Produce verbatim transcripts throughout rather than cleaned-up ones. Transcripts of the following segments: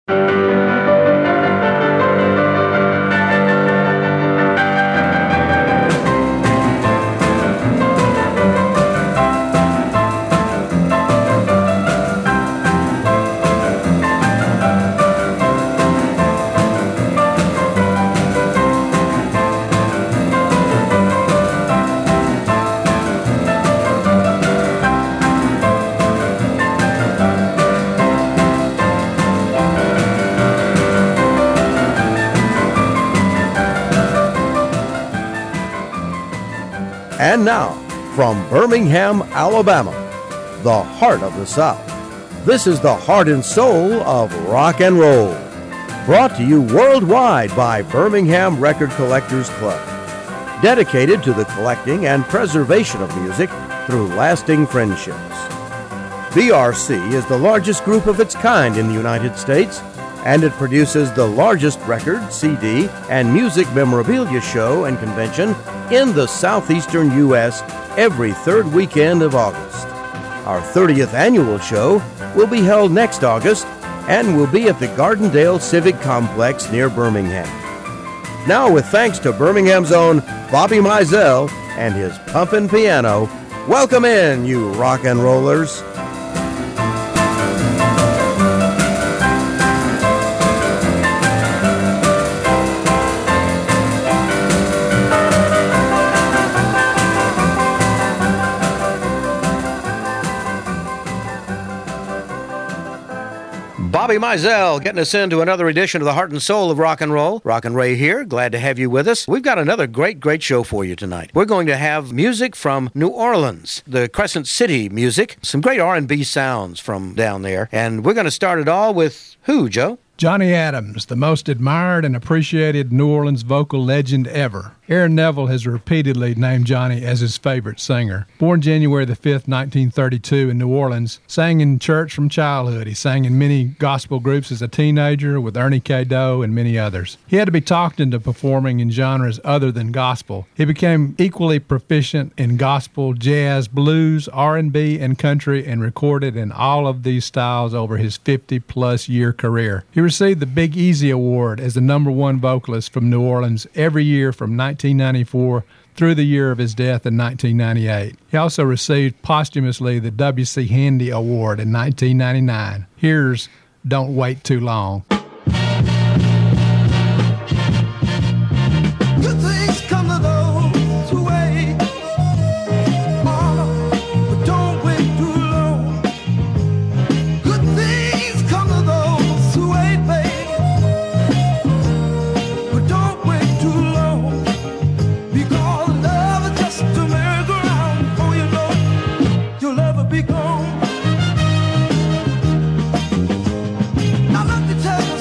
And now, from Birmingham, Alabama, the heart of the South, this is the heart and soul of rock and roll. Brought to you worldwide by Birmingham Record Collectors Club, dedicated to the collecting and preservation of music through lasting friendships. B R C is the largest group of its kind in the United States, and it produces the largest record, C D, and music memorabilia show and convention in the southeastern U S every third weekend of August. Our thirtieth annual show will be held next August and will be at the Gardendale Civic Complex near Birmingham. Now, with thanks to Birmingham's own Bobby Mizell and his pumpin' piano, welcome in, you rock and rollers. Bobby Mizell getting us into another edition of the Heart and Soul of Rock and Roll. Rock and Ray here. Glad to have you with us. We've got another great, great show for you tonight. We're going to have music from New Orleans, the Crescent City music, some great R and B sounds from down there. And we're going to start it all with who, Joe? Johnny Adams, the most admired and appreciated New Orleans vocal legend ever. Aaron Neville has repeatedly named Johnny as his favorite singer. Born January the fifth, nineteen thirty-two in New Orleans, sang in church from childhood. He sang in many gospel groups as a teenager with Ernie K. Doe and many others. He had to be talked into performing in genres other than gospel. He became equally proficient in gospel, jazz, blues, R and B, and country, and recorded in all of these styles over his fifty-plus year career. He received the Big Easy Award as the number one vocalist from New Orleans every year from nineteen ninety-four through the year of his death in nineteen ninety-eight. He also received posthumously the W C Handy Award in nineteen ninety-nine. Here's Don't Wait Too Long. Good things come to those who wait. Oh, but don't wait too long. Good things come to those who wait, babe. But don't wait too long. Because love is just a merry-go-round. Before you know it, your love will be gone. Now let me tell you.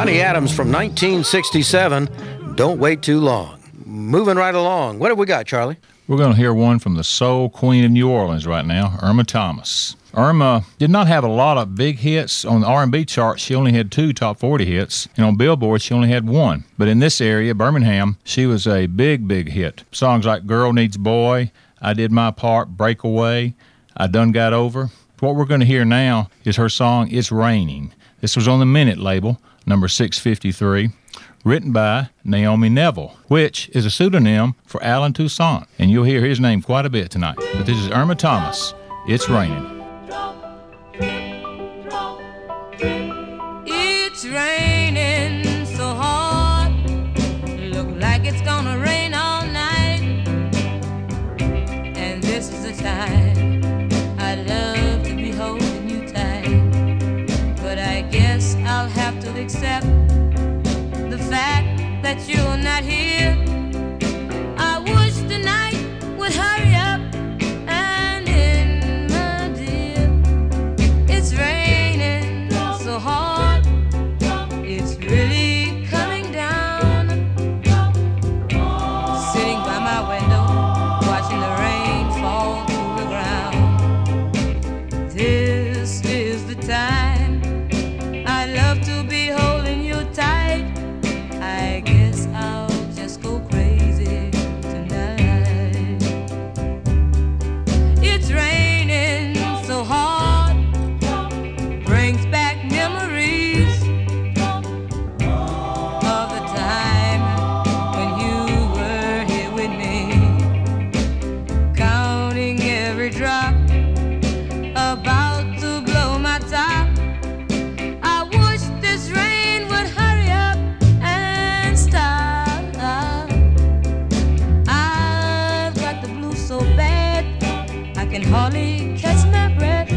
Johnny Adams from nineteen sixty-seven, Don't Wait Too Long. Moving right along. What have we got, Charlie? We're going to hear one from the soul queen of New Orleans right now, Irma Thomas. Irma did not have a lot of big hits. On the R and B chart, she only had two top forty hits, and on Billboard, she only had one. But in this area, Birmingham, she was a big, big hit. Songs like Girl Needs Boy, I Did My Part, Breakaway, I Done Got Over. What we're going to hear now is her song, It's Raining. This was on the Minute label, number six fifty-three, written by Naomi Neville, which is a pseudonym for Alan Toussaint. And you'll hear his name quite a bit tonight. But this is Irma Thomas, It's Raining. It's raining so hard, look like it's gonna rain all night. And this is the time I love to be holding you tight. But I guess I'll have to accept the fact that you're not here. I wish the night would hurry up and end, my dear. It's raining so hard, it's really coming down. Sitting by my window, watching the rain fall to the ground. This is the time I love to be holding you tight. I guess I'll just go crazy tonight. It's raining so hard, brings back memories of the time when you were here with me, counting every drop, about to blow my top. I wish this rain would hurry up and stop. I've got the blues so bad I can hardly catch my breath.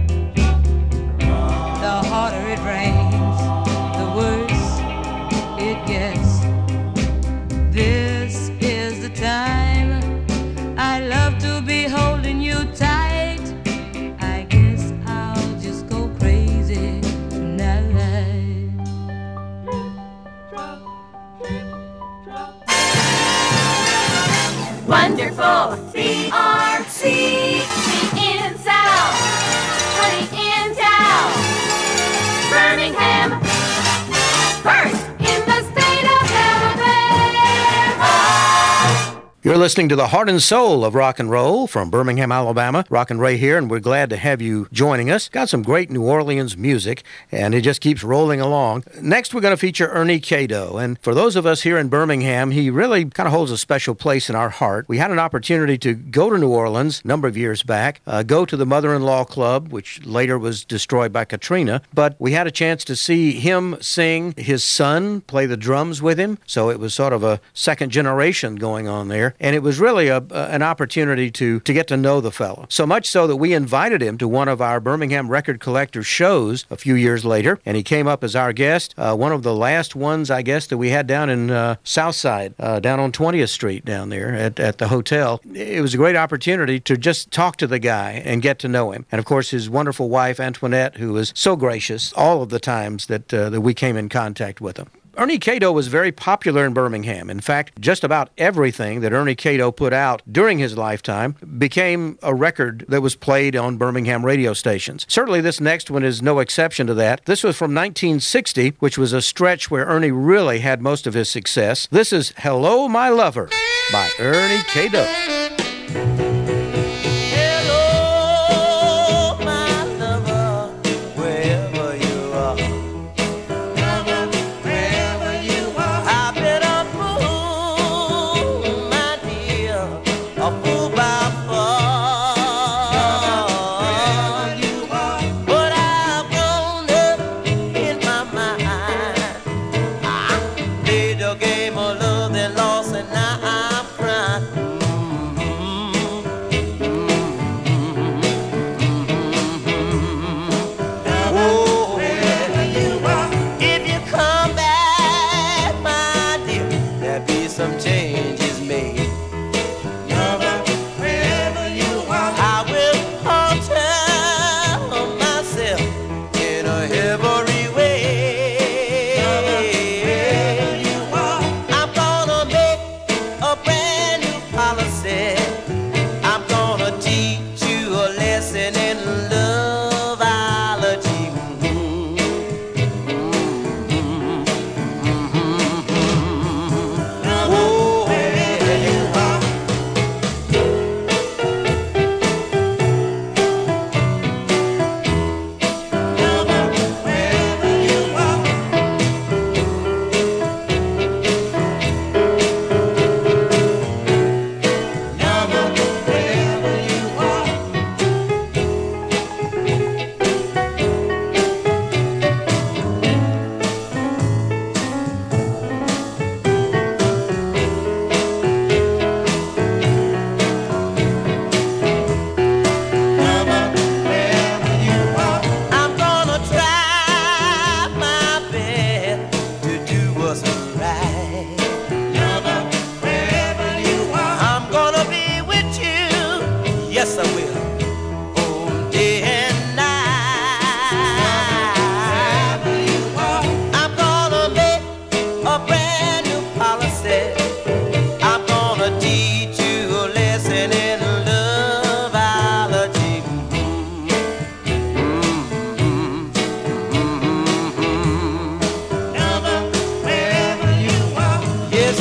The harder it rains, the worse it gets. This is the time I love to be holding you tight. I guess I'll just go crazy tonight. Wonderful T R C, the in South, honey in town. Birmingham, first in the state of Alabama. You're listening to the heart and soul of rock and roll from Birmingham, Alabama. Rock and Ray here, and we're glad to have you joining us. Got some great New Orleans music, and it just keeps rolling along. Next, we're going to feature Ernie Cato, and for those of us here in Birmingham, he really kind of holds a special place in our heart. We had an opportunity to go to New Orleans a number of years back, uh, go to the Mother-in-Law Club, which later was destroyed by Katrina, but we had a chance to see him sing, his son play the drums with him, so it was sort of a second generation going on there. And it was really a, uh, an opportunity to, to get to know the fellow. So much so that we invited him to one of our Birmingham Record Collector shows a few years later, and he came up as our guest, uh, one of the last ones, I guess, that we had down in uh, Southside, uh, down on twentieth Street down there at, at the hotel. It was a great opportunity to just talk to the guy and get to know him. And, of course, his wonderful wife, Antoinette, who was so gracious all of the times that, uh, that we came in contact with him. Ernie Cato was very popular in Birmingham. In fact, just about everything that Ernie Cato put out during his lifetime became a record that was played on Birmingham radio stations. Certainly this next one is no exception to that. This was from nineteen sixty, which was a stretch where Ernie really had most of his success. This is Hello, My Lover by Ernie Cato. Game of love and loss, and now I'm crying. Mm-hmm.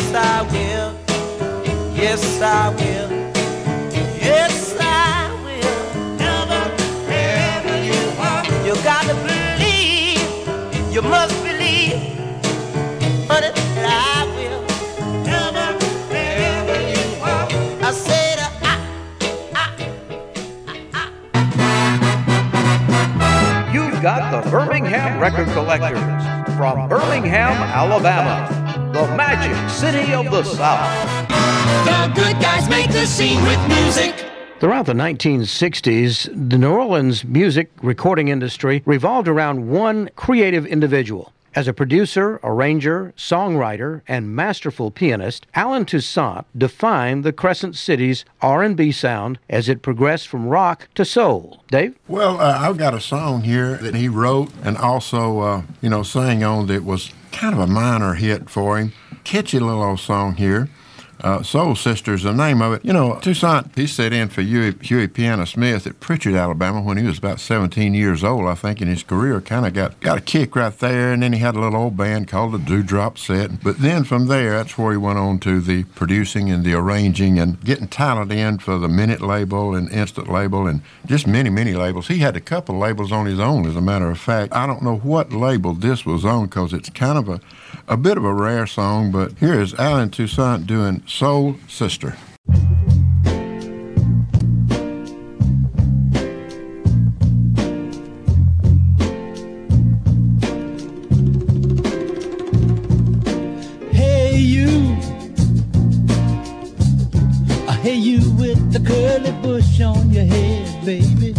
Yes, I will. Yes, I will. Yes, I will. Ever, ever you want. You gotta believe. You must believe. Honey, I will. Ever, ever you want. I said, uh, You've got the Birmingham Record Collectors from Birmingham, Alabama, the Magic City of the South. The good guys make the scene with music. Throughout the nineteen sixties, the New Orleans music recording industry revolved around one creative individual. As a producer, arranger, songwriter, and masterful pianist, Allen Toussaint defined the Crescent City's R and B sound as it progressed from rock to soul. Dave? Well, uh, I've got a song here that he wrote and also, uh, you know, sang on that was kind of a minor hit for him. Catchy little old song here. Uh, Soul Sister's the name of it. You know, Toussaint, he set in for Huey, Huey Piano Smith at Pritchard, Alabama when he was about seventeen years old, I think, in his career. Kind of got, got a kick right there, and then he had a little old band called the Dewdrop Set. But then from there, that's where he went on to the producing and the arranging and getting talent in for the Minute label and Instant label and just many, many labels. He had a couple labels on his own, as a matter of fact. I don't know what label this was on because it's kind of a, a bit of a rare song, but here is Allen Toussaint doing Soul Sister. Hey you, I hey you with the curly bush on your head, baby.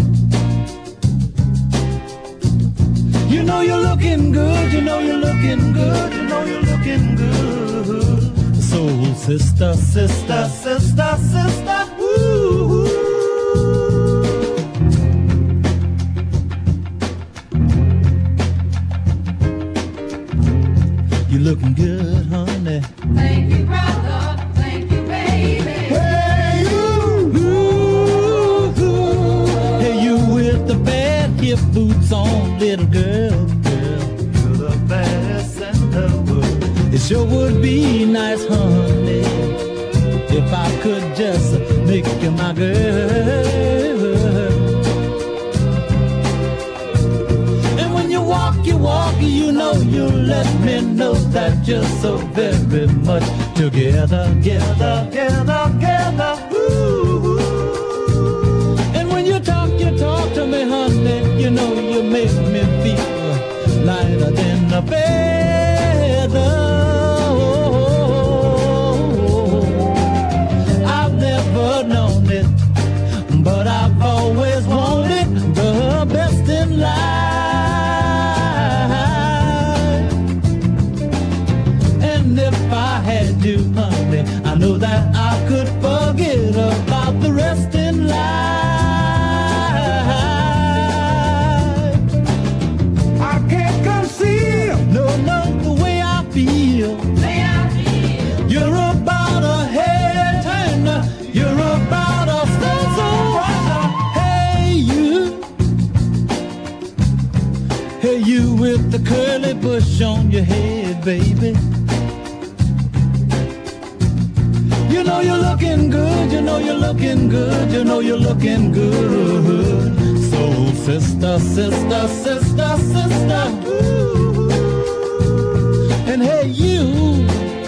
You know you're looking good, you know you're looking good, you know you're looking good. Soul sister, sister, sister, sister, ooh. You're looking good, honey. Thank you, brother. Thank you, baby. Hey, you, ooh, ooh. Hey, you with the bad hip boots on, little girl, girl. You're the baddest in the world. It sure would be nice, honey, if I could just make you my girl. And when you walk, you walk, you know you let me know that you're so very much together, together, together, together. Ooh. And when you talk, you talk to me, honey, you know you make me feel lighter than a feather. Known it, but I've always wanted the best in life. And if I had you, honey, I know that I could forget about the rest in life. I can't conceal, no, no, the way I feel. Way I feel. You're about a head turner. You're about a stone so right. Hey you, hey you with the curly bush on your head, baby. You know you're looking good, you know you're looking good, you know you're looking good. Soul sister, sister, sister, sister. Ooh. And hey you,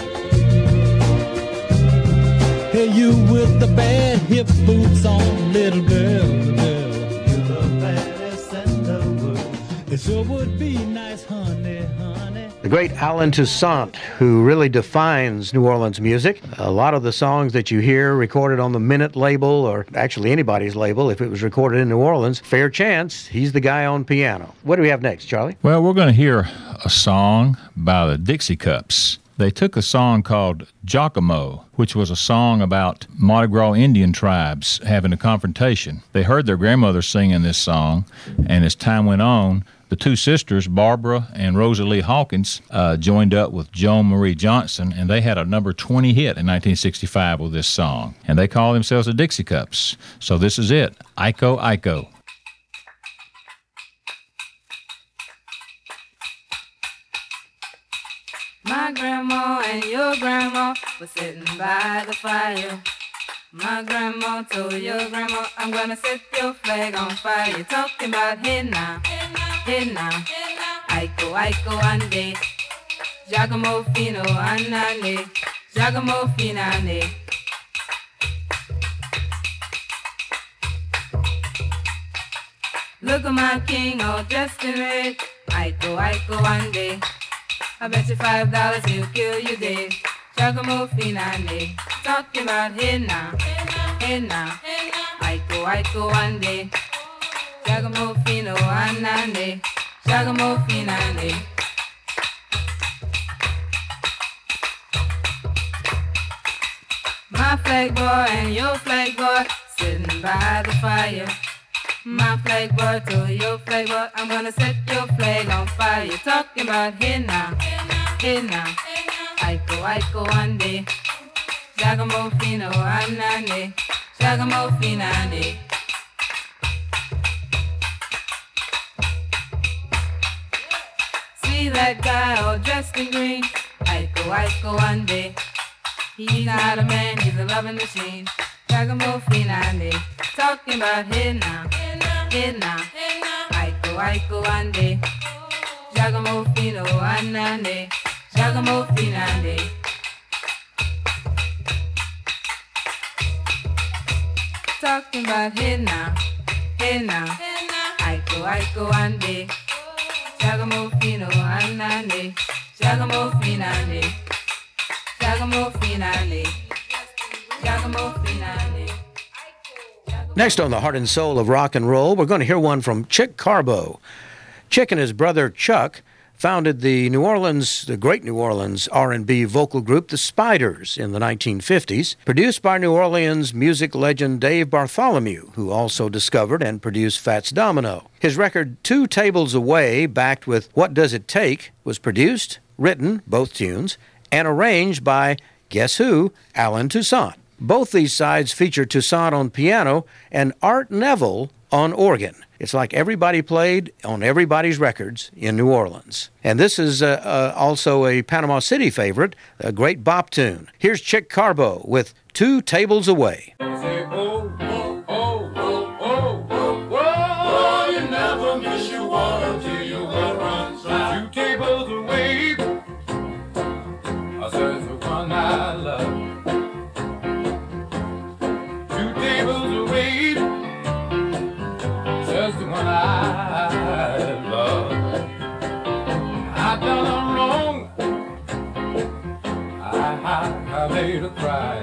hey, you with the bad hip boots on, little girl, girl. You're the baddest in the world. It sure would be nice, honey, honey. The great Allen Toussaint, who really defines New Orleans music. A lot of the songs that you hear recorded on the Minute label, or actually anybody's label, if it was recorded in New Orleans, fair chance he's the guy on piano. What do we have next, Charlie? Well, we're going to hear a song by the Dixie Cups. They took a song called Giacomo, which was a song about Mardi Gras Indian tribes having a confrontation. They heard their grandmother singing this song, and as time went on, the two sisters, Barbara and Rosalie Hawkins, uh, joined up with Joan Marie Johnson, and they had a number twenty hit in nineteen sixty-five with this song. And they call themselves the Dixie Cups. So this is it, Iko Iko. My grandma and your grandma were sitting by the fire. My grandma told your grandma, I'm gonna set your flag on fire. You're talking about hey now, hey now, Aiko, Aiko, ande, Giacomo Fino, anane, Giacomo Finane. Look at my king all dressed in red, Aiko, Aiko, ande. I bet you five dollars he'll kill you dead. Giacomo Finane, talking about hey now, hey now, Aiko, Aiko, ande, Giacomo Fino, anane, Giacomo Finane. My flag boy and your flag boy sitting by the fire. My flag boy to your flag boy, I'm gonna set your flag on fire. You're talking about hey now, hey now, Aiko, Aiko, ande, Giacomo Fino, anane, Giacomo Finane. See that guy all dressed in green, Aiko, Aiko, ande. He's not a man, he's a loving machine. Giacomo Finane, talking about hey now, hey now, Aiko, Aiko, ande, Giacomo Fino, anane, Giacomo Finane. Talking about hey now, hey now, Aiko, Aiko, ande, Giacomo Fino, anane, Giacomo Finane, Giacomo Finane, Giacomo Finane. Next on the Heart and Soul of Rock and Roll, we're going to hear one from Chick Carbo. Chick and his brother Chuck founded the New Orleans, the great New Orleans R and B vocal group, the Spiders, in the nineteen fifties, produced by New Orleans music legend Dave Bartholomew, who also discovered and produced Fats Domino. His record Two Tables Away, backed with What Does It Take, was produced, written, both tunes, and arranged by, guess who, Alan Toussaint. Both these sides feature Toussaint on piano and Art Neville on organ. It's like everybody played on everybody's records in New Orleans. And this is uh, uh, also a Panama City favorite, a great bop tune. Here's Chick Carbo with Two Tables Away. Say, oh, oh, oh, oh, oh, oh, oh, you never miss your water till your well runs dry. Two tables away, I said the one I love. Two tables away, says the one I love. I done her wrong, I, I, I made her cry.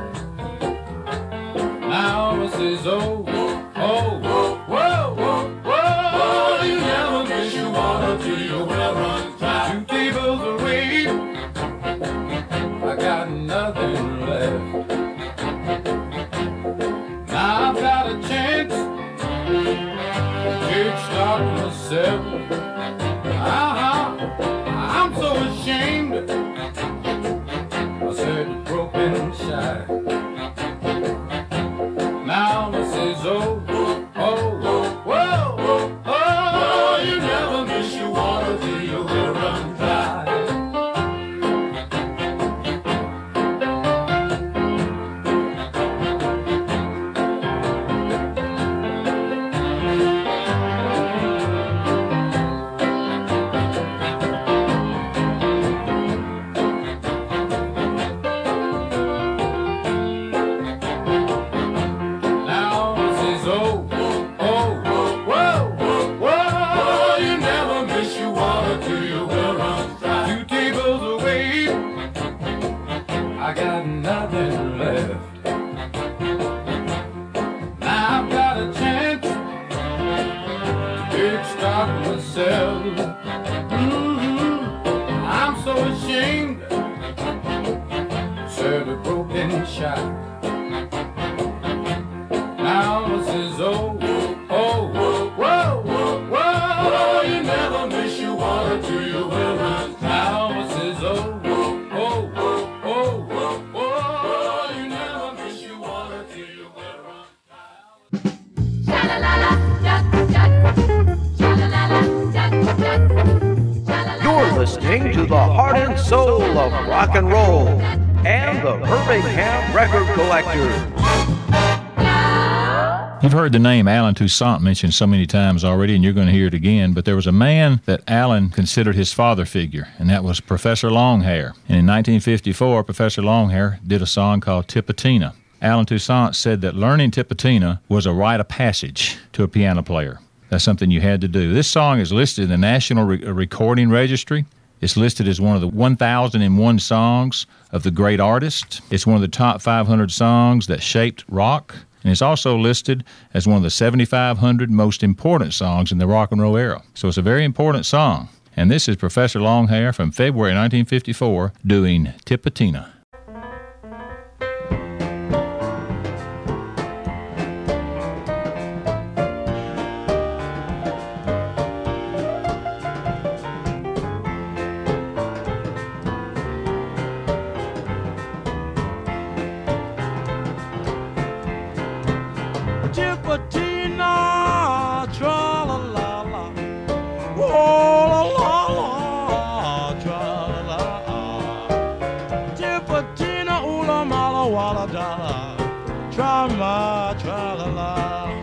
Now I says, oh, oh, oh, whoa, whoa, whoa, you never miss your water till your well runs dry. Two tables away, I got nothing left. Now I've got a chance to start myself. Uh-huh, I'm so ashamed. I said, broken shy. Now I says, oh, oh, oh, whoa, oh, oh, you never miss your water till your well runs dry. Listening to the heart and soul of rock and roll and the Birmingham Record Collectors. You've heard the name Allen Toussaint mentioned so many times already, and you're going to hear it again, but there was a man that Allen considered his father figure, and that was Professor Longhair. And in nineteen fifty-four, Professor Longhair did a song called Tipatina. Allen Toussaint said that learning Tipatina was a rite of passage to a piano player. That's something you had to do. This song is listed in the National Re- Recording Registry. It's listed as one of the one thousand one songs of the great artist. It's one of the top five hundred songs that shaped rock. And it's also listed as one of the seventy-five hundred most important songs in the rock and roll era. So it's a very important song. And this is Professor Longhair from February nineteen fifty-four doing Tipatina. Tipatina, tra-la-la-la, whoa-la-la-la, tra-la-la-la. Tipatina, oola-mala-walla-dalla, tra-ma, tra-la-la.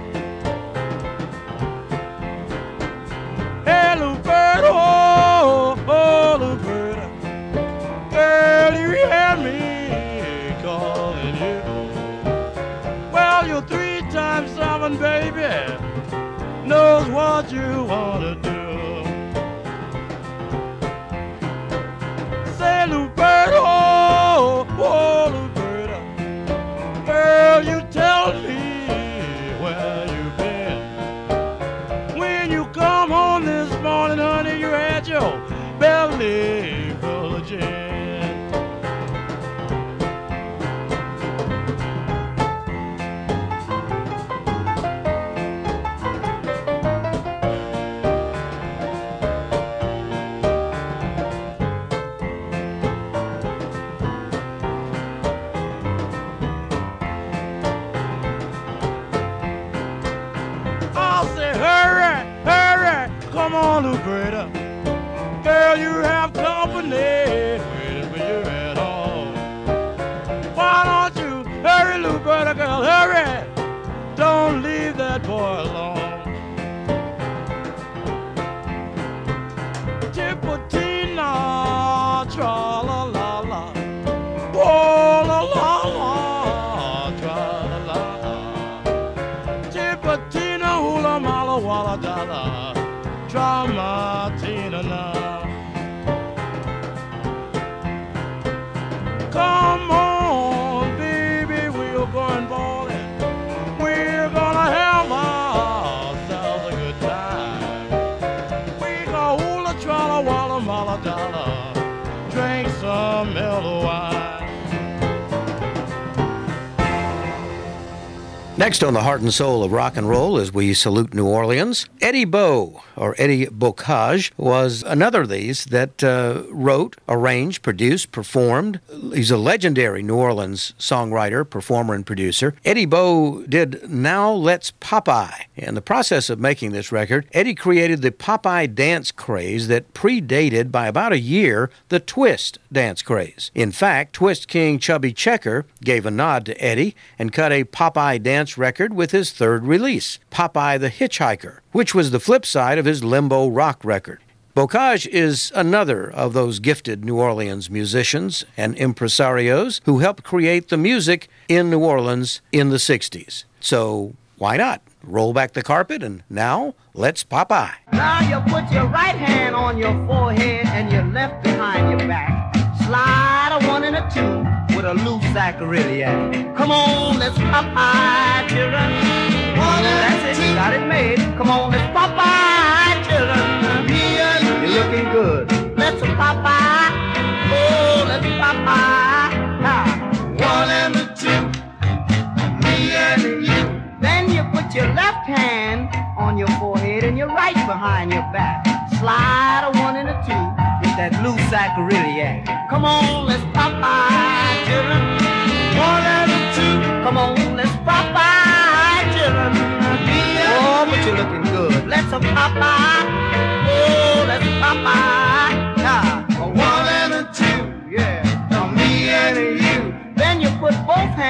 Hey, Luberta, oh, oh, Luberta, girl, you hear me calling you. Well, you're three times seven, baby, knows what you want to do. Say, Luberta, oh, oh, Luberta, girl, you tell me where you've been. When you come home this morning, honey, you had your belly full of gin. Come on, Luberta, girl, you have company waiting for you at home. Why don't you hurry, Luberta, girl, hurry? Don't leave that boy alone. Tipatina, tra-la-la-la, whoa-la-la-la, tra-la-la-la. Tipatina, hula-mala-walla-dalla, Dramatina now. Come on, baby, we're going bowling. We're gonna have ourselves a good time. We gonna hula tralla walla mala dollar, drink some mellow wine. Next on the heart and soul of rock and roll, as we salute New Orleans, Eddie Bo, or Eddie Bocage, was another of these that uh, wrote, arranged, produced, performed. He's a legendary New Orleans songwriter, performer, and producer. Eddie Bo did Now Let's Popeye. In the process of making this record, Eddie created the Popeye dance craze that predated by about a year the twist dance craze. In fact, Twist King Chubby Checker gave a nod to Eddie and cut a Popeye dance record with his third release, Popeye the Hitchhiker, which was the flip side of his Limbo Rock record. Bocage is another of those gifted New Orleans musicians and impresarios who helped create the music in New Orleans in the sixties. So why not? Roll back the carpet, and now let's Popeye. Now you put your right hand on your forehead and your left behind your back. Slide a one and a two with a loose sacroiliac. Come on, let's Popeye, children. One That's it, two. Got it made. Come on, let's Popeye, children. You're looking good. Let's Popeye. Oh, let's Popeye. Ha. One and a two. Me and you. Then you put your left hand on your forehead and your right behind your back. Slide a one and a two with that loose sacroiliac. Come on, let's Popeye, children. One and a two. Come on, let's Popeye, children. Oh, but you're looking good. Let's a Popeye. Oh, let's Popeye. Yeah. One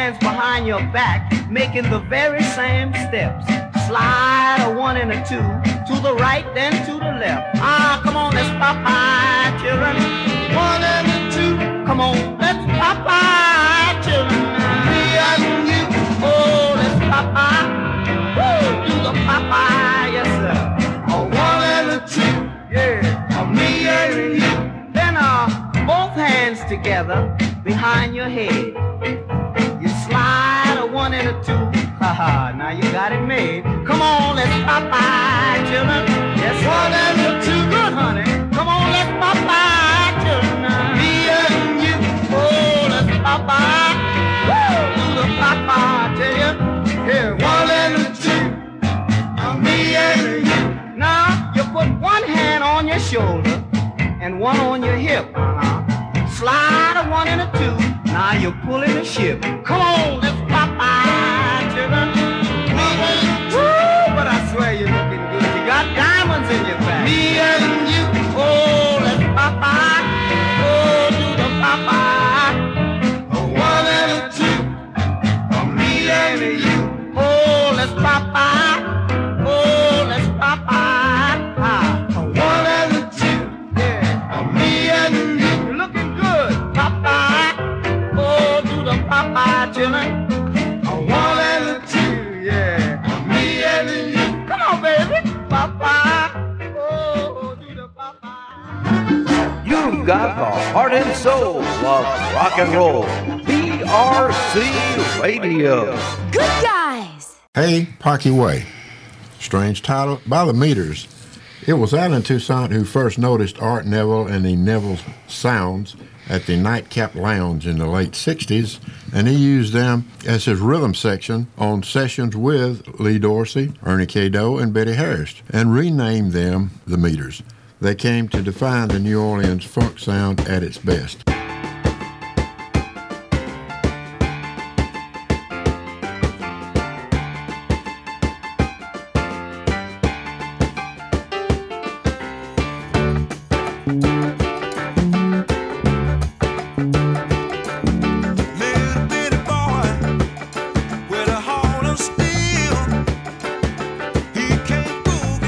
hands behind your back, making the very same steps. Slide a one and a two, to the right, then to the left. Ah, come on, let's Popeye, children. One and a two, come on, let's Popeye, children. Me and you, oh, let's Popeye. Woo, do the Popeye, yes sir. A one and a two, yeah, a me and you. Then uh, both hands together behind your head. You slide a one and a two. Haha, now you got it made. Come on, let's Popeye, children. Yes, one and a two, good honey. Come on, let's Popeye, children. Me and you, oh, let's Popeye. Woo, do the Popeye, I tell you. Here, one and a two, me and you. Now you put one hand on your shoulder and one on your hip. Uh-huh. Slide a one and a two. Now you're pulling the ship. Come on, let's Popeye, children. Woo, but I swear you're looking good. You got diamonds in your back. Me and you, oh, let's Popeye. Oh, do the Popeye. A one and a two. A me and you, oh, let's Popeye. Oh, let's Popeye. Ah, a one and a two. Yeah, a me and you. You're looking good, Popeye. Oh, do the Popeye, children. A one and a two, yeah. A me and you. Come on, baby. Popeye. Oh, do the Popeye. You've got the heart and soul of rock and roll. B R C Radio. Good guys. Hey, Parky Way. Strange title, By the Meters. It was Alan Toussaint who first noticed Art Neville and the Neville Sounds at the Nightcap Lounge in the late sixties, and he used them as his rhythm section on sessions with Lee Dorsey, Ernie K. Doe, and Betty Harris, and renamed them the Meters. They came to define the New Orleans funk sound at its best.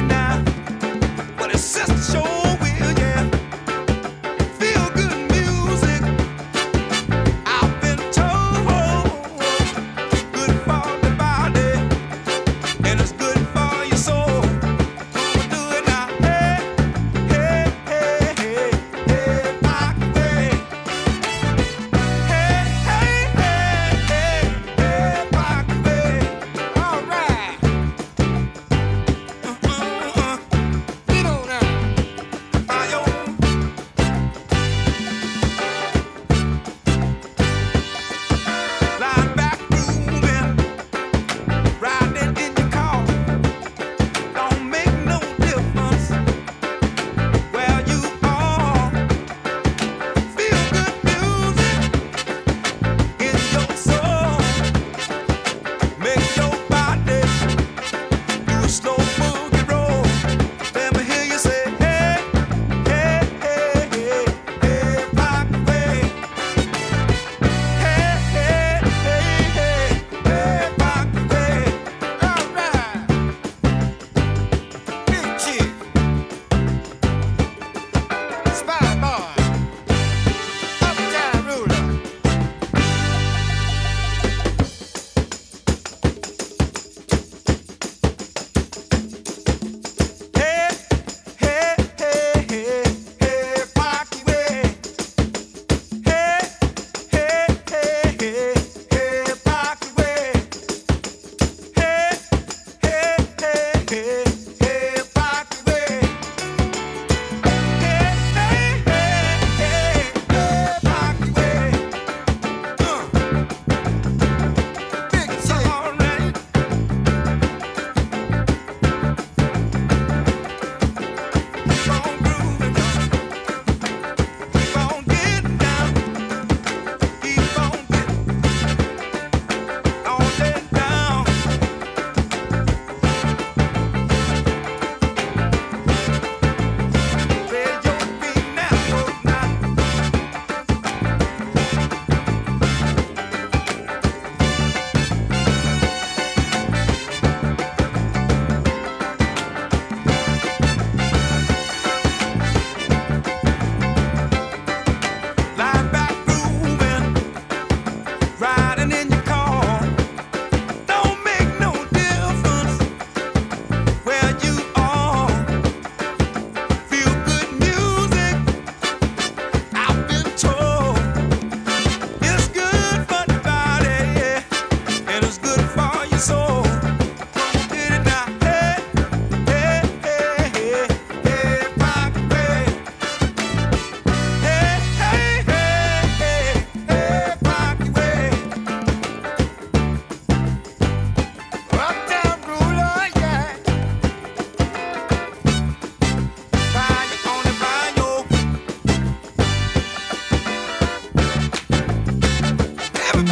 Sister sure will, yeah. Feel good music.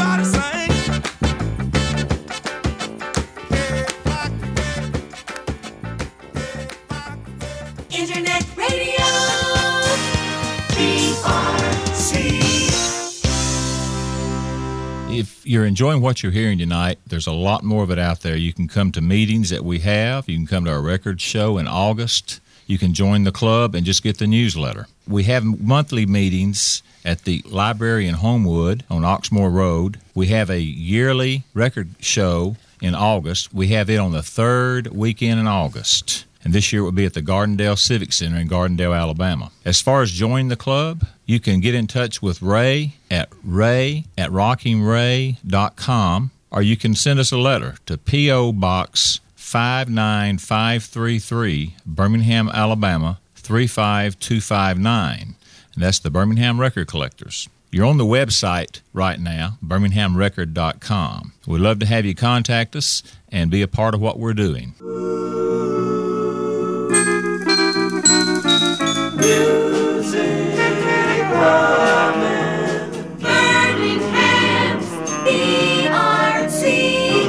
everybody sing. Internet radio, B R C. If you're enjoying what you're hearing tonight, there's a lot more of it out there. You can come to meetings that we have. You can come to our record show in August. You can join the club and just get the newsletter. We have monthly meetings at the library in Homewood on Oxmoor Road. We have a yearly record show in August. We have it on the third weekend in August. And this year it will be at the Gardendale Civic Center in Gardendale, Alabama. As far as joining the club, you can get in touch with Ray at ray at rocking ray dot com, or you can send us a letter to P O. Box five nine five three three, Birmingham, Alabama, three five two five nine. And that's the Birmingham Record Collectors. You're on the website right now, birmingham record dot com. We'd love to have you contact us and be a part of what we're doing. Music Lovin', Birmingham's B R C.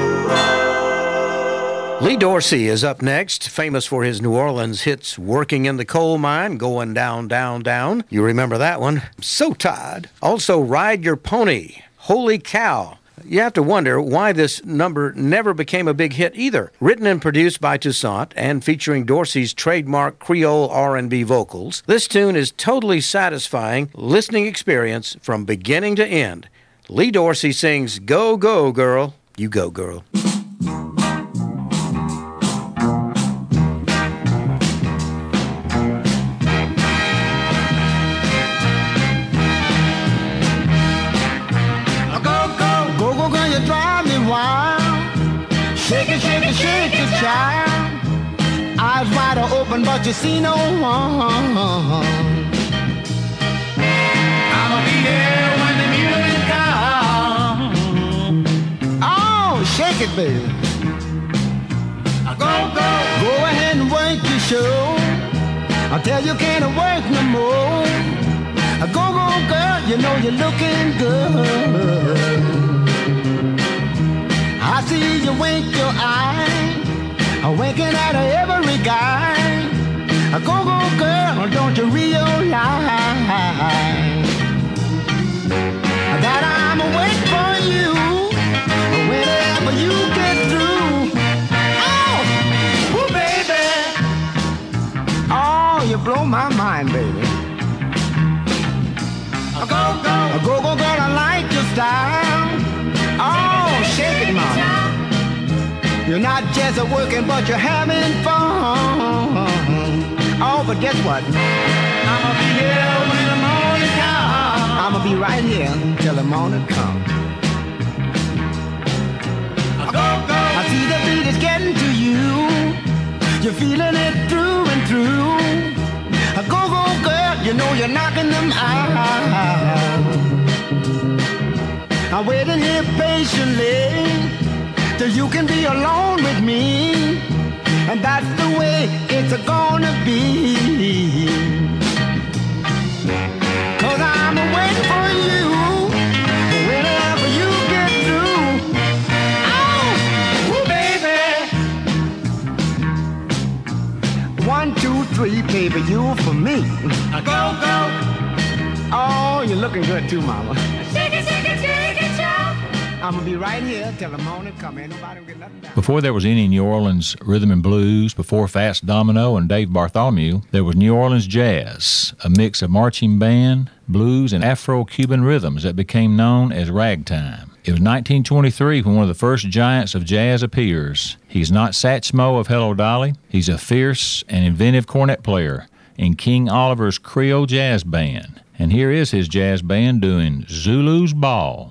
Lee Dorsey is up next, famous for his New Orleans hits Working in the Coal Mine, Going Down, Down, Down. You remember that one? So Tired. Also, Ride Your Pony, Holy Cow. You have to wonder why this number never became a big hit either. Written and produced by Toussaint and featuring Dorsey's trademark Creole R and B vocals, this tune is totally satisfying listening experience from beginning to end. Lee Dorsey sings Go, Go, Girl. You go, girl. Shake it, shake it, shake it, child. Eyes wide open, but you see no one. I'ma be there when the music comes. Oh, shake it, baby. Go, go. Go ahead and work your show until you can't work no more. Go, go, girl, you know you're looking good. I see you wink your eye, winking at every guy. Go, go, girl, don't you realize that I'm waiting for you whenever you get through? Oh, oh, baby. Oh, you blow my mind, baby. Go, go, go, go, girl, I like your style. Oh, shake it, mama. You're not just working, but you're having fun. Oh, but guess what? I'ma be here when the morning comes. I'ma be right here till the morning comes. Go, go. I see the beat is getting to you. You're feeling it through and through. Go, go, girl, you know you're knocking them out. I'm waiting here patiently till you can be alone with me, and that's the way it's gonna be. Cause I'm waiting for you whenever you get through. Oh, baby. One, two, three, baby, you for me. Go, go. Oh, you're looking good too, mama. Shake it, shake it, shake it, child. I'm gonna be right here till the morning come. Ain't nobody gonna get nothing down. Before there was any New Orleans rhythm and blues, before Fats Domino and Dave Bartholomew, there was New Orleans jazz, a mix of marching band, blues, and Afro-Cuban rhythms that became known as ragtime. It was nineteen twenty-three when one of the first giants of jazz appears. He's not Satchmo of Hello Dolly. He's a fierce and inventive cornet player in King Oliver's Creole Jazz Band. And here is his jazz band doing Zulu's Ball.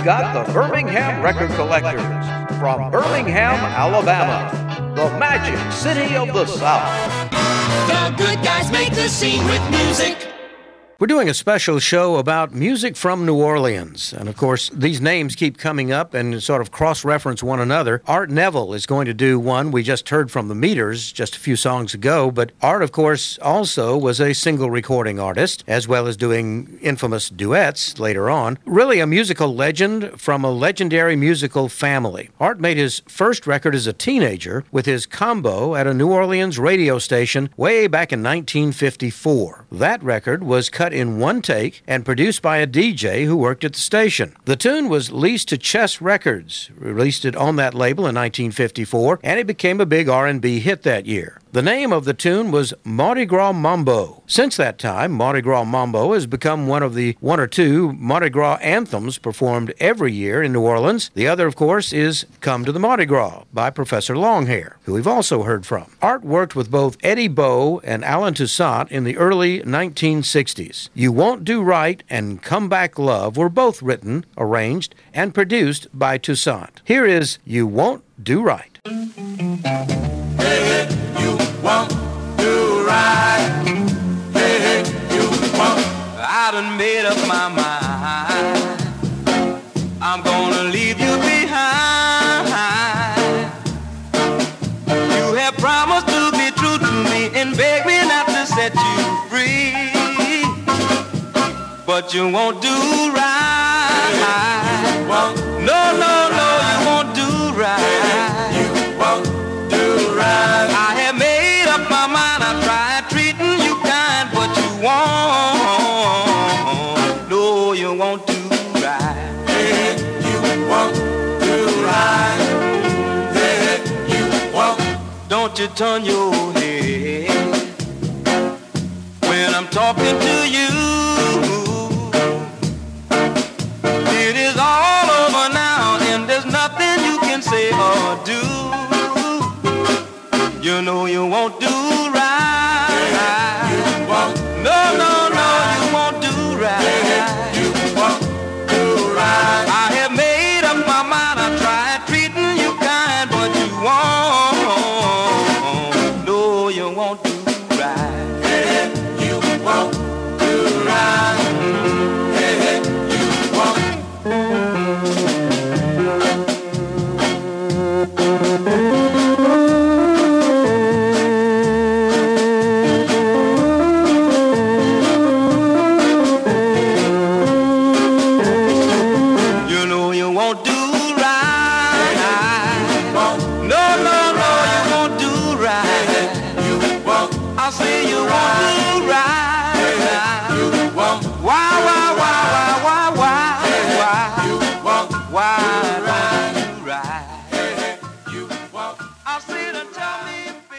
got the Birmingham Record Collectors from Birmingham, Alabama, the Magic City of the South. The good guys make the scene with music. We're doing a special show about music from New Orleans. And of course, these names keep coming up and sort of cross-reference one another. Art Neville is going to do one. We just heard from the Meters just a few songs ago. But Art, of course, also was a single recording artist, as well as doing infamous duets later on. Really a musical legend from a legendary musical family. Art made his first record as a teenager with his combo at a New Orleans radio station way back in nineteen fifty-four. That record was cut in one take and produced by a D J who worked at the station. The tune was leased to Chess Records, released it on that label in nineteen fifty-four, and it became a big R and B hit that year. The name of the tune was Mardi Gras Mambo. Since that time, Mardi Gras Mambo has become one of the one or two Mardi Gras anthems performed every year in New Orleans. The other, of course, is Come to the Mardi Gras by Professor Longhair, who we've also heard from. Art worked with both Eddie Bow and Alan Toussaint in the early nineteen sixties. You Won't Do Right and Come Back Love were both written, arranged, and produced by Toussaint. Here is You Won't Do Right. Hey, you won't do right. Hey, you won't. I done made up my mind. I'm gonna leave you behind. You have promised to be true to me and beg me not to set you free. But you won't do right. You won't. No, no, no, you won't do right. You won't do right. I have made up my mind. I tried treating you kind, but you won't. No, you won't do right. Hey, you won't do right. Hey, you won't. Don't you turn your head when I'm talking to you. It is all over now, and there's nothing you can say or do. You know you won't do right. You won't. No, no, no, you won't do right. You won't do right. I have made up my mind. I tried treating you kind, but you won't. No, you won't do right. Hey, you won't do right. Hey, you won't. You know you won't do right. No, no, no, you won't do right. You won't. I say you won't do right. You won't. Why, why, why, why, why, why, You won't. why, why, why do right? Hey, you won't. I say to tell me,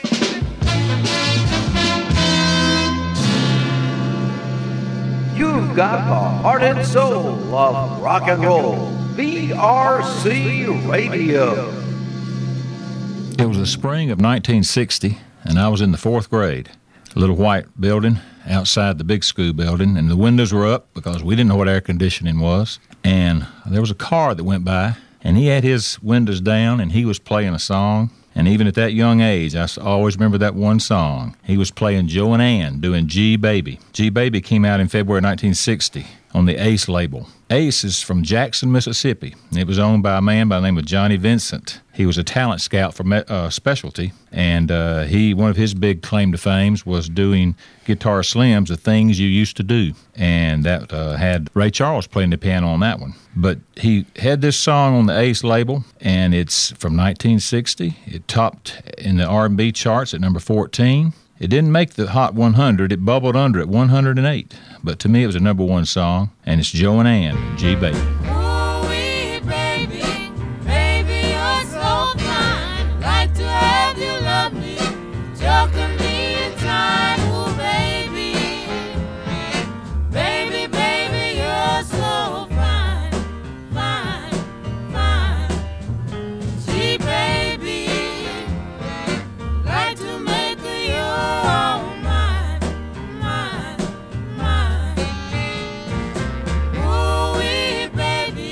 You've got the heart and soul of rock and roll. B R C Radio. It was the spring of nineteen sixty, and I was in the fourth grade. A little white building outside the big school building, and the windows were up because we didn't know what air conditioning was. And there was a car that went by, and he had his windows down, and he was playing a song. And even at that young age, I always remember that one song. He was playing Joe and Ann doing G Baby. G Baby came out in February nineteen sixty on the Ace label. Ace is from Jackson, Mississippi. It was owned by a man by the name of Johnny Vincent. He was a talent scout for uh, Specialty, and uh, he one of his big claim to fame was doing Guitar Slim's The Things You Used to Do, and that uh, had Ray Charles playing the piano on that one. But he had this song on the Ace label, and it's from nineteen sixty. It topped in the R and B charts at number fourteen. It didn't make the Hot one hundred. It bubbled under at one hundred eight. But to me, it was a number one song, and it's Joe and Ann, G Baby. Ooh-wee, baby, baby, you're so fine. Like to have you love me, joking me in time. Ooh, baby, baby, baby, you're so fine, fine, fine. Gee, baby, like to make her your own, mine, mine, mine. Ooh-wee, baby,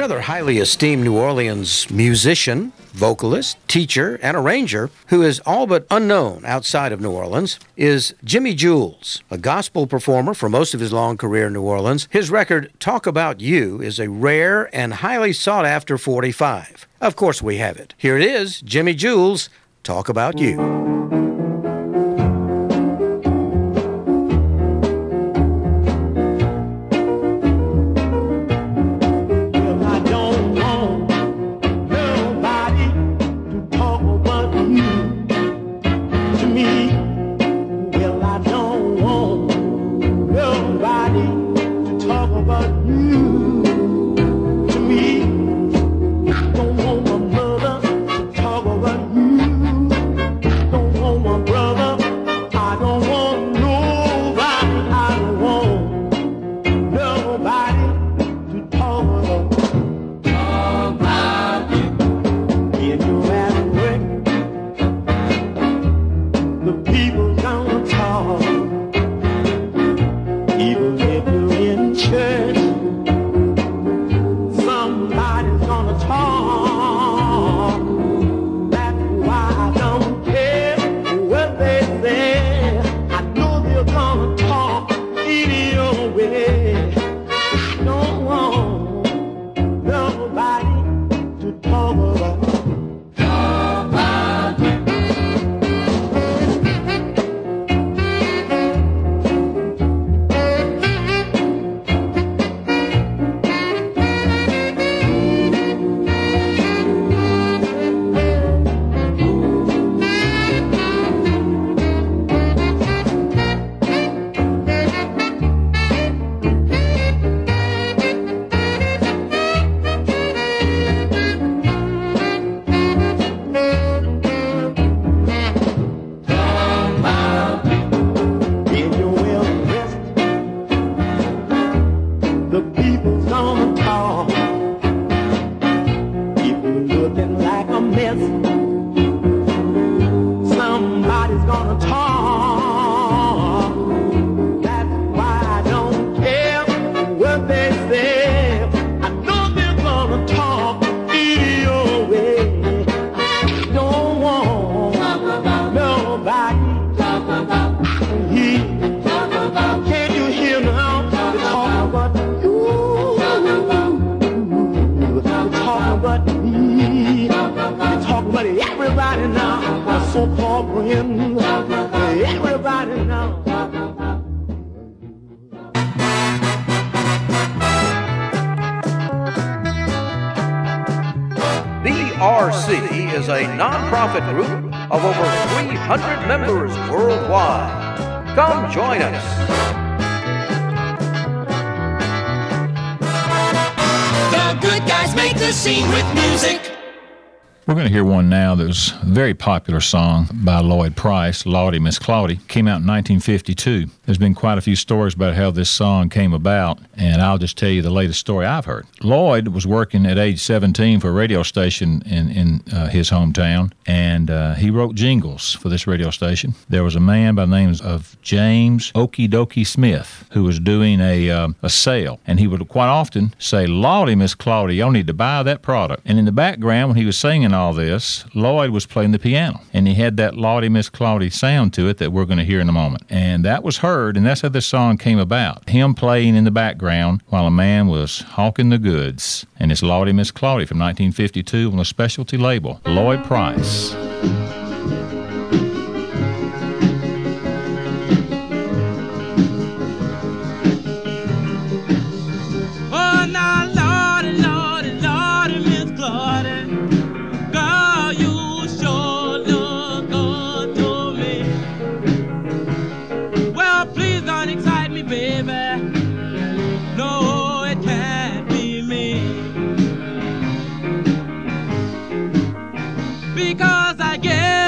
Another highly esteemed New Orleans musician, vocalist, teacher, and arranger who is all but unknown outside of New Orleans is Jimmy Jules, a gospel performer for most of his long career in New Orleans. His record, Talk About You, is a rare and highly sought-after forty-five. Of course we have it. Here it is, Jimmy Jules, Talk About You. R C is a non-profit group of over three hundred members worldwide. Come join us. The good guys make the scene with music. We're going to hear one now that was a very popular song by Lloyd Price, Lawdy Miss Clawdy. Came out in nineteen fifty-two. There's been quite a few stories about how this song came about, and I'll just tell you the latest story I've heard. Lloyd was working at age seventeen for a radio station in, in uh, his hometown, and uh, he wrote jingles for this radio station. There was a man by the name of James Okie Dokie Smith who was doing a, uh, a sale, and he would quite often say, Lawdy Miss Clawdy, y'all need to buy that product. And in the background, when he was singing all this, Lloyd was playing the piano, and he had that Lawdy Miss Clawdy sound to it that we're going to hear in a moment. And that was heard, and that's how this song came about. Him playing in the background while a man was hawking the goods. And it's Lawdy Miss Clawdy from nineteen fifty-two on a specialty label, Lloyd Price. Because I guess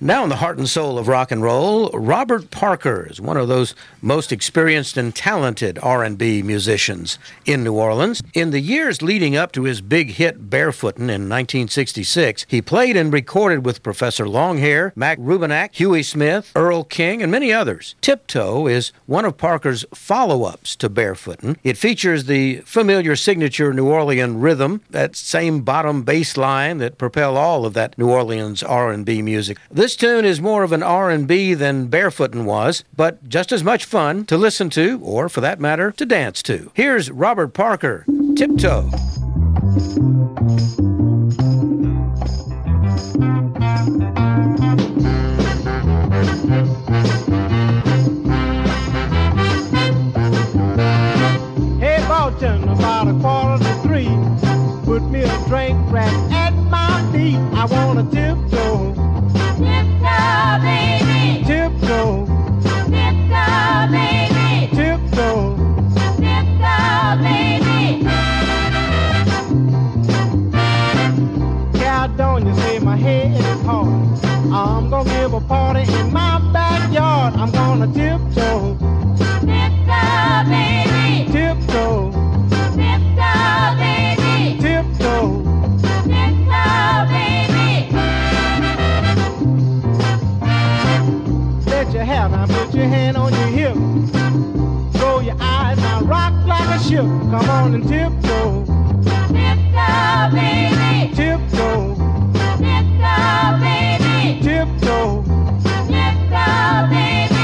Now in the heart and soul of rock and roll, Robert Parker is one of those most experienced and talented R and B musicians in New Orleans. In the years leading up to his big hit Barefootin' in nineteen sixty-six, he played and recorded with Professor Longhair, Mac Rubenak, Huey Smith, Earl King, and many others. Tiptoe is one of Parker's follow-ups to Barefootin'. It features the familiar signature New Orleans rhythm, that same bottom bass line that propelled all of that New Orleans R and B music. This tune is more of an R and B than Barefootin' was, but just as much fun to listen to, or for that matter, to dance to. Here's Robert Parker, Tiptoe. Hey, Bolton, about a quarter to three. Put me a drink right at my feet. I wanna tiptoe. Tiptoe, baby. Tiptoe. Tiptoe, baby. Tiptoe. Tiptoe, baby. Caledonia say my head is hard. I'm gonna give a party in my backyard. I'm gonna tiptoe. Tiptoe, baby. Tiptoe. Tiptoe, baby. Tiptoe. Tiptoe, baby. Let your hair now, put your hand on your hip. Roll your eyes now, rock like a ship. Come on and tiptoe. Tiptoe, baby. Tiptoe. Tiptoe, baby. Tiptoe. Tiptoe, baby.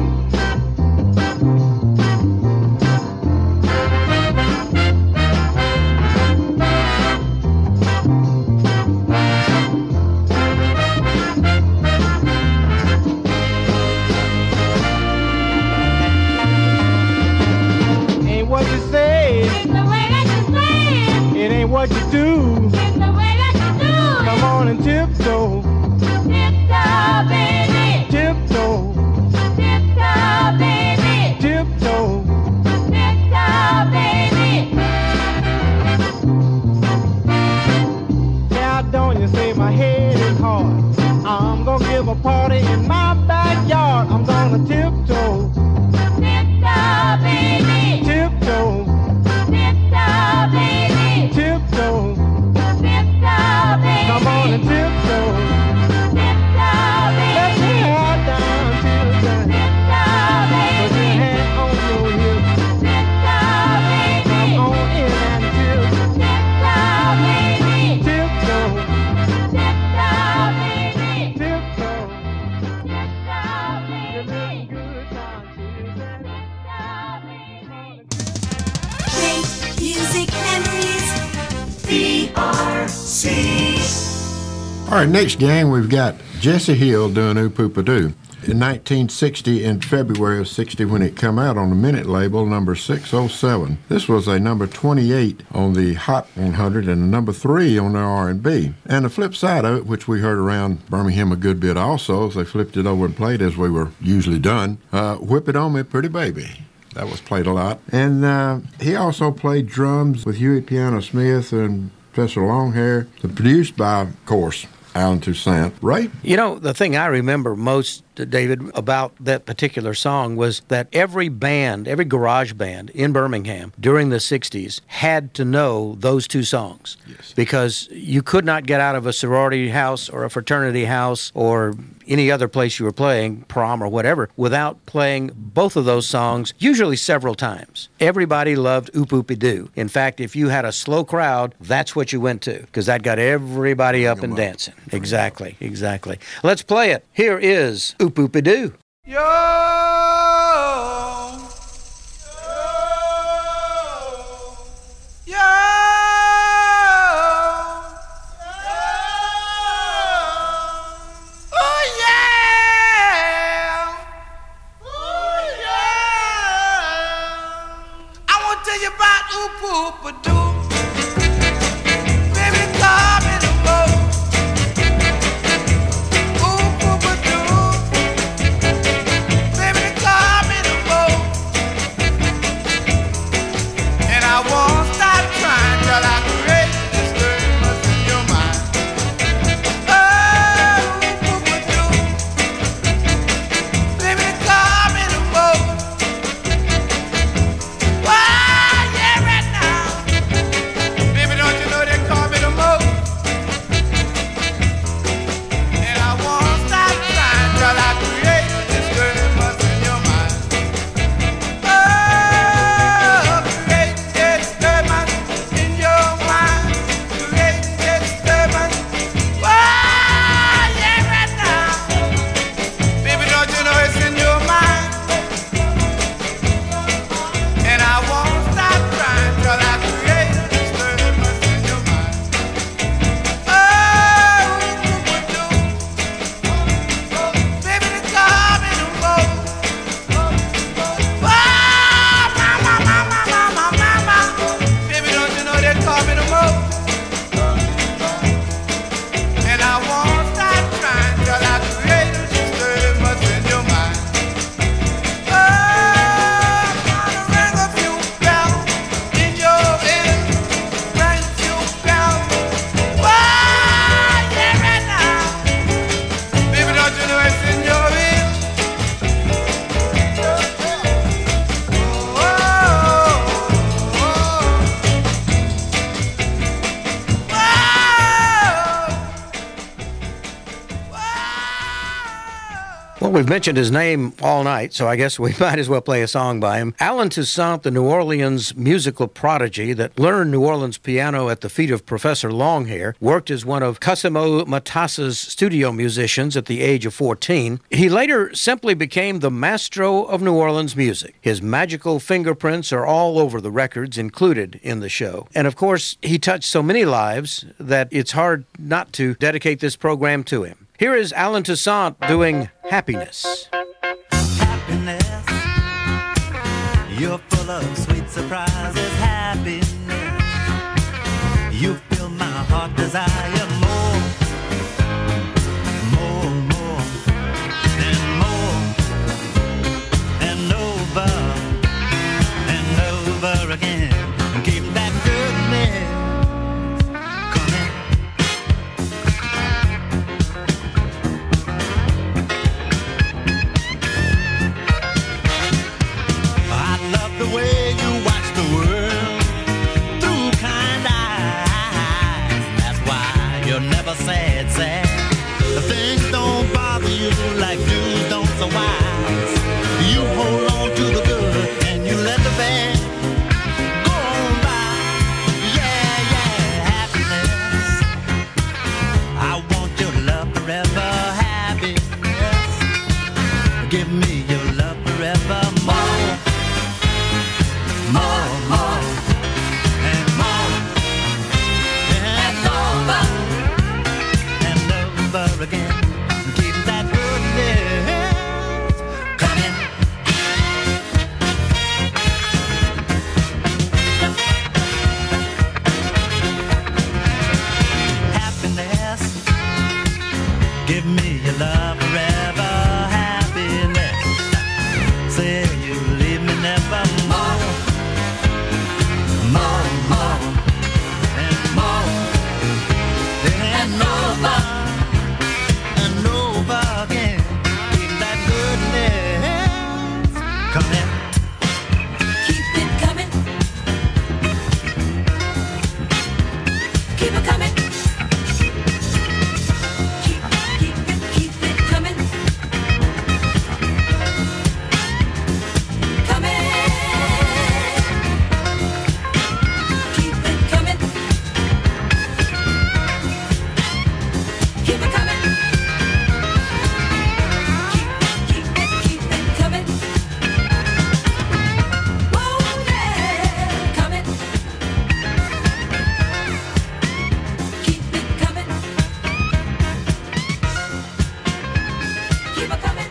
Ain't what you say, It's the way that you play it. it ain't what you do. It's the way that you do it. Come on and tiptoe. Tiptoe, baby. Tiptoe. Tiptoe, baby. Tiptoe. Tiptoe, baby. Caledonia say my head is hard. I'm gonna give a party in my backyard. I'm gonna tiptoe. Tiptoe, baby. Tiptoe. Tiptoe, baby. Tiptoe. Tiptoe, baby. Come on and tiptoe. Tiptoe, Let your baby. hair down to the ground. Tiptoe, Put your baby. hand on your hip. Tiptoe, baby. Come on in and tiptoe. Tiptoe, baby. Tiptoe. Tiptoe, baby. Tiptoe. Tiptoe, You're looking baby. good, John Susan. Great music memories. V R C. All right, next gang, we've got Jesse Hill doing Oop Oop A Doo. In nineteen sixty, in February of sixty, when it come out on the Minute label, number six oh seven. This was a number twenty-eight on the Hot one hundred and a number three on the R and B. And the flip side of it, which we heard around Birmingham a good bit also, as they flipped it over and played as we were usually done, uh, Whip It On Me Pretty Baby. That was played a lot. And uh, he also played drums with Huey Piano Smith and Professor Longhair, produced by, of course, Alan Toussaint. Ray? You know, the thing I remember most, David, about that particular song was that every band, every garage band in Birmingham during the sixties had to know those two songs. Yes. Because you could not get out of a sorority house or a fraternity house or any other place you were playing, prom or whatever, without playing both of those songs, usually several times. Everybody loved Oop Oop A Doo. In fact, if you had a slow crowd, that's what you went to, because that got everybody up and up. dancing. Exactly, exactly. Let's play it. Here is Oop Oop A Doo. Yo, yo, yo. Oh yeah, oh yeah. I want to tell you about Oop Oop A Doo. Baby, come in the boat. Oop Oop A Doo. Baby, come in the boat. And I won't stop trying till I create disturbance in your mind. Oh, Oop Oop A Doo. we've mentioned his name all night, so I guess we might as well play a song by him. Alan Toussaint, the New Orleans musical prodigy that learned New Orleans piano at the feet of Professor Longhair, worked as one of Cosimo Matassa's studio musicians at the age of fourteen. He later simply became the maestro of New Orleans music. His magical fingerprints are all over the records included in the show. And of course, he touched so many lives that it's hard not to dedicate this program to him. Here is Alan Toussaint doing Happiness. Happiness, you're full of sweet surprises. Happiness, you fill my heart desire more, more, more, and more, and over, and over again. Keep that goodness coming. I love the way you watch the world through kind eyes. That's why you're never sad, sad. Things don't bother you like dudes don't so wise. You hold on to the good and you let the bad go on by. Yeah, yeah, happiness. I want your love forever. Happiness, give me your love forever. More, more, more, and more, and over, and over again. Keep that goodness coming. Happiness, give me your love forever. Happiness, say you leave me never. More, more, more, and more, and over, and over again. Keep that goodness coming. Keep it coming. Keep it coming. Keep, keep it, keep it coming. Coming. Keep it coming. Keep it coming. Keep, keep it, keep it coming. Whoa, yeah, coming. Keep it coming. Keep it coming.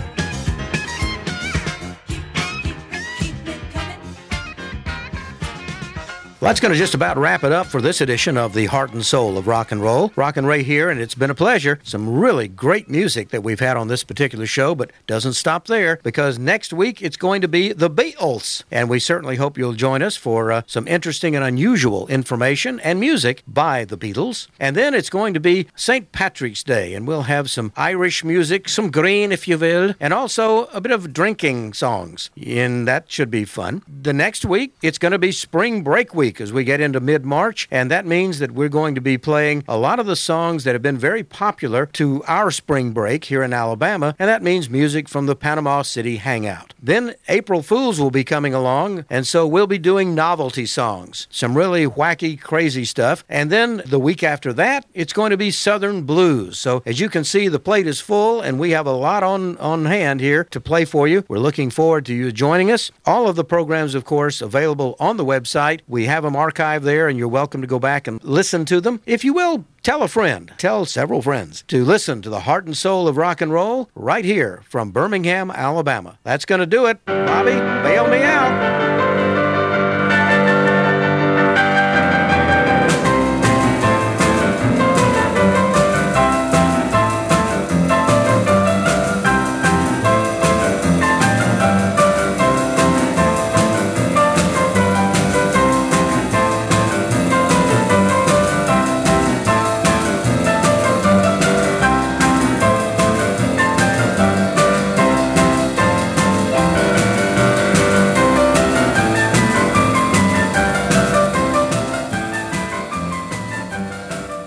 Well, that's going to just about wrap it up for this edition of the Heart and Soul of Rock and Roll. Rock and Ray here, and it's been a pleasure. Some really great music that we've had on this particular show, but doesn't stop there, because next week it's going to be the Beatles. And we certainly hope you'll join us for uh, some interesting and unusual information and music by the Beatles. And then it's going to be Saint Patrick's Day, and we'll have some Irish music, some green, if you will, and also a bit of drinking songs. And that should be fun. The next week, it's going to be Spring Break Week as we get into mid-March, and that means that we're going to be playing a lot of the songs that have been very popular to our spring break here in Alabama, and that means music from the Panama City Hangout. Then April Fools will be coming along, and so we'll be doing novelty songs, some really wacky, crazy stuff. And then the week after that, it's going to be Southern Blues. So as you can see, the plate is full, and we have a lot on, on hand here to play for you. We're looking forward to you joining us. All of the programs, of course, available on the website. We have them archived there, and you're welcome to go back and listen to them. If you will, tell a friend, tell several friends to listen to the Heart and Soul of Rock and Roll right here from Birmingham, Alabama. That's going to do it. Bobby, bail me out.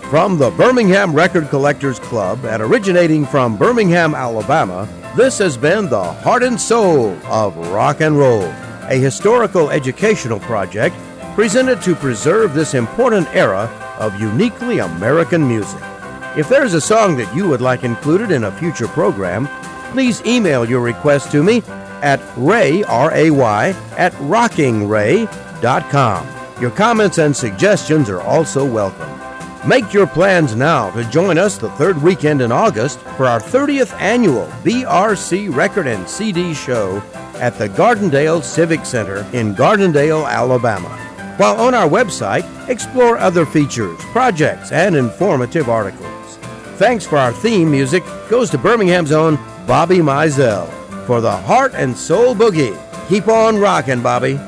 From the Birmingham Record Collectors Club and originating from Birmingham, Alabama, this has been the Heart and Soul of Rock and Roll, a historical educational project presented to preserve this important era of uniquely American music. If there's a song that you would like included in a future program, please email your request to me at ray, R A Y, at rocking ray dot com. Your comments and suggestions are also welcome. Make your plans now to join us the third weekend in August for our thirtieth annual B R C Record and C D Show at the Gardendale Civic Center in Gardendale, Alabama. While on our website, explore other features, projects, and informative articles. Thanks for our theme music goes to Birmingham's own Bobby Mizell for the Heart and Soul Boogie. Keep on rocking, Bobby.